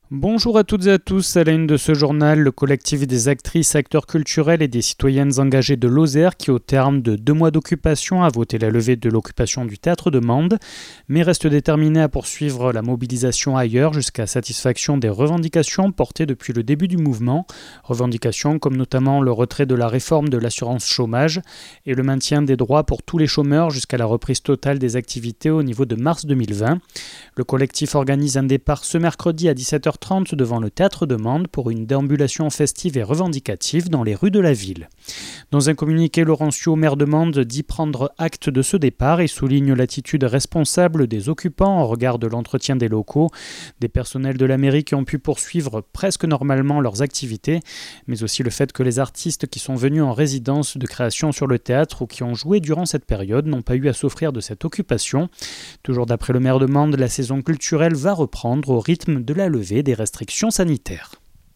Bonjour à toutes et à tous, à la une de ce journal, le collectif des actrices, acteurs culturels et des citoyennes engagées de Lozère qui, au terme de 2 mois d'occupation, a voté la levée de l'occupation du théâtre de Mende, mais reste déterminé à poursuivre la mobilisation ailleurs jusqu'à satisfaction des revendications portées depuis le début du mouvement, revendications comme notamment le retrait de la réforme de l'assurance chômage et le maintien des droits pour tous les chômeurs jusqu'à la reprise totale des activités au niveau de mars 2020. Le collectif organise un départ ce mercredi à 17h30 devant le théâtre de Mende pour une déambulation festive et revendicative dans les rues de la ville. Dans un communiqué, Laurencio, maire de Mende, dit prendre acte de ce départ et souligne l'attitude responsable des occupants en regard de l'entretien des locaux, des personnels de la mairie qui ont pu poursuivre presque normalement leurs activités, mais aussi le fait que les artistes qui sont venus en résidence de création sur le théâtre ou qui ont joué durant cette période n'ont pas eu à souffrir de cette occupation. Toujours d'après le maire de Mende, la saison culturelle va reprendre au rythme de la levée des restrictions sanitaires.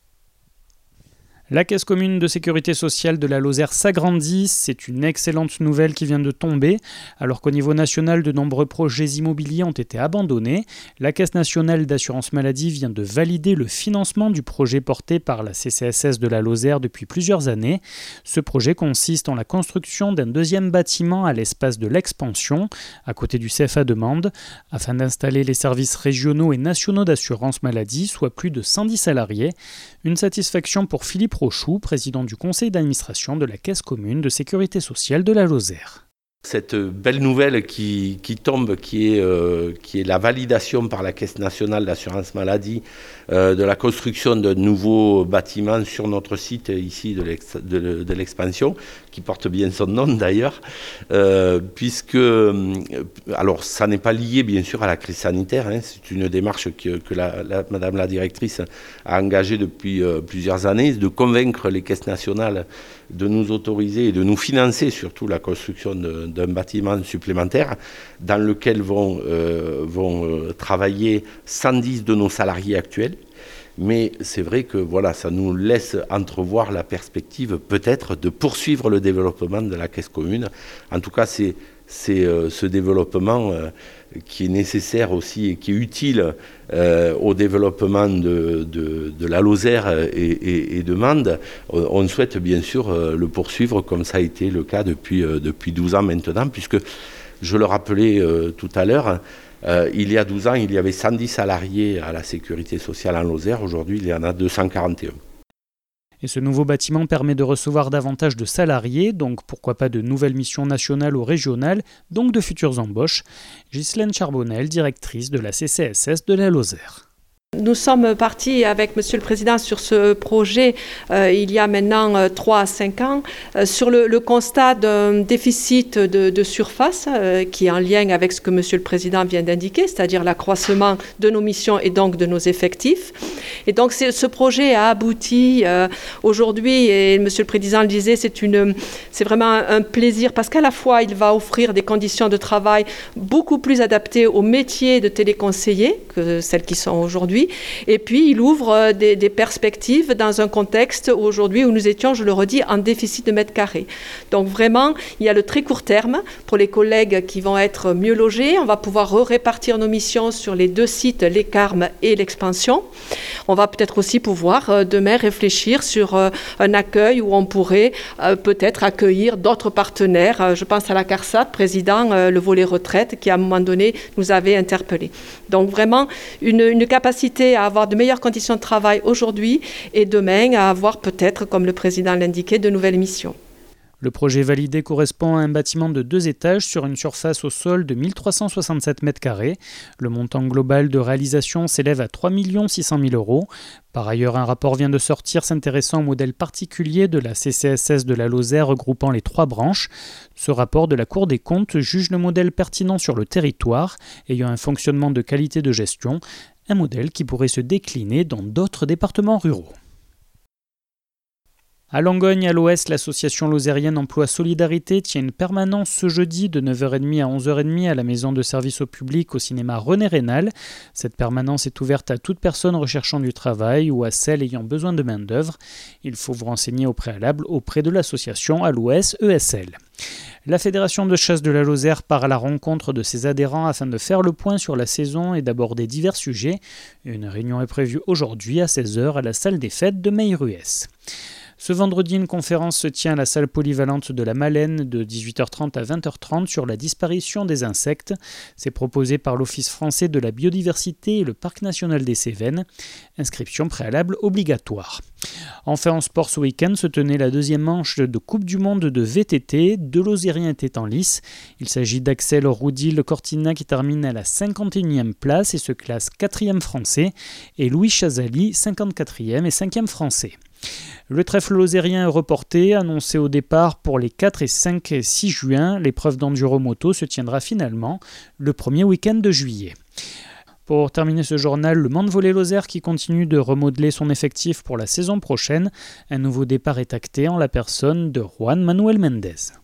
La Caisse commune de sécurité sociale de la Lozère s'agrandit, c'est une excellente nouvelle qui vient de tomber. Alors qu'au niveau national, de nombreux projets immobiliers ont été abandonnés, la Caisse nationale d'assurance maladie vient de valider le financement du projet porté par la CCSS de la Lozère depuis plusieurs années. Ce projet consiste en la construction d'un deuxième bâtiment à l'espace de l'Expansion, à côté du CFA de Mende, afin d'installer les services régionaux et nationaux d'assurance maladie, soit plus de 110 salariés. Une satisfaction pour Philippe Rochoux, président du conseil d'administration de la Caisse commune de sécurité sociale de la Lozère. Cette belle nouvelle qui tombe, qui est la validation par la Caisse nationale d'assurance maladie de la construction d'un nouveau bâtiment sur notre site ici de l'Expansion, qui porte bien son nom d'ailleurs, puisque, alors ça n'est pas lié bien sûr à la crise sanitaire, c'est une démarche que Madame la directrice a engagée depuis plusieurs années, de convaincre les caisses nationales de nous autoriser et de nous financer surtout la construction d'un bâtiment supplémentaire dans lequel vont travailler 110 de nos salariés actuels. Mais c'est vrai que voilà, ça nous laisse entrevoir la perspective peut-être de poursuivre le développement de la Caisse commune. En tout cas, c'est ce développement qui est nécessaire aussi et qui est utile au développement de la Lozère et de Mende. On souhaite bien sûr le poursuivre comme ça a été le cas depuis 12 ans maintenant, puisque je le rappelais tout à l'heure, il y a 12 ans, il y avait 110 salariés à la sécurité sociale en Lozère. Aujourd'hui, il y en a 241. Et ce nouveau bâtiment permet de recevoir davantage de salariés, donc pourquoi pas de nouvelles missions nationales ou régionales, donc de futures embauches. Ghislaine Charbonnel, directrice de la CCSS de la Lozère. Nous sommes partis avec Monsieur le Président sur ce projet il y a maintenant 3 à 5 ans sur le constat d'un déficit de surface qui est en lien avec ce que Monsieur le Président vient d'indiquer, c'est-à-dire l'accroissement de nos missions et donc de nos effectifs. Et donc ce projet a abouti aujourd'hui, et Monsieur le Président le disait, c'est vraiment un plaisir parce qu'à la fois il va offrir des conditions de travail beaucoup plus adaptées aux métiers de téléconseiller que celles qui sont aujourd'hui. Et puis, il ouvre des perspectives dans un contexte aujourd'hui où nous étions, je le redis, en déficit de mètres carrés. Donc vraiment, il y a le très court terme pour les collègues qui vont être mieux logés. On va pouvoir répartir nos missions sur les 2 sites, les Carmes et l'Expansion. On va peut-être aussi pouvoir demain réfléchir sur un accueil où on pourrait peut-être accueillir d'autres partenaires. Je pense à la CARSAT, président, le volet retraite, qui à un moment donné nous avait interpellés. Donc vraiment, une capacité à avoir de meilleures conditions de travail aujourd'hui et demain à avoir peut-être, comme le président l'indiquait, de nouvelles missions. Le projet validé correspond à un bâtiment de 2 étages sur une surface au sol de 1367 m². Le montant global de réalisation s'élève à 3 600 000 €. Par ailleurs, un rapport vient de sortir s'intéressant au modèle particulier de la CCSS de la Lozère regroupant les 3 branches. Ce rapport de la Cour des comptes juge le modèle pertinent sur le territoire, ayant un fonctionnement de qualité de gestion, un modèle qui pourrait se décliner dans d'autres départements ruraux. À Langogne, à l'Ouest, l'association lozérienne Emploi Solidarité tient une permanence ce jeudi de 9h30 à 11h30 à la maison de service au public au cinéma René Rénal. Cette permanence est ouverte à toute personne recherchant du travail ou à celle ayant besoin de main-d'œuvre. Il faut vous renseigner au préalable auprès de l'association à l'Ouest ESL. La Fédération de chasse de la Lozère part à la rencontre de ses adhérents afin de faire le point sur la saison et d'aborder divers sujets. Une réunion est prévue aujourd'hui à 16h à la salle des fêtes de Meilruès. Ce vendredi, une conférence se tient à la salle polyvalente de la Malène de 18h30 à 20h30 sur la disparition des insectes. C'est proposé par l'Office français de la biodiversité et le Parc national des Cévennes. Inscription préalable obligatoire. Enfin, en sport, ce week-end se tenait la deuxième manche de Coupe du Monde de VTT. 2 Lozériens étaient en lice. Il s'agit d'Axel Roudil-Cortina qui termine à la 51e place et se classe 4e français, et Louis Chazali, 54e et 5e français. Le trèfle lozérien est reporté, annoncé au départ pour les 4, 5 et 6 juin. L'épreuve d'enduro-moto se tiendra finalement le premier week-end de juillet. Pour terminer ce journal, le Mans Volley Lozère qui continue de remodeler son effectif pour la saison prochaine. Un nouveau départ est acté en la personne de Juan Manuel Mendez.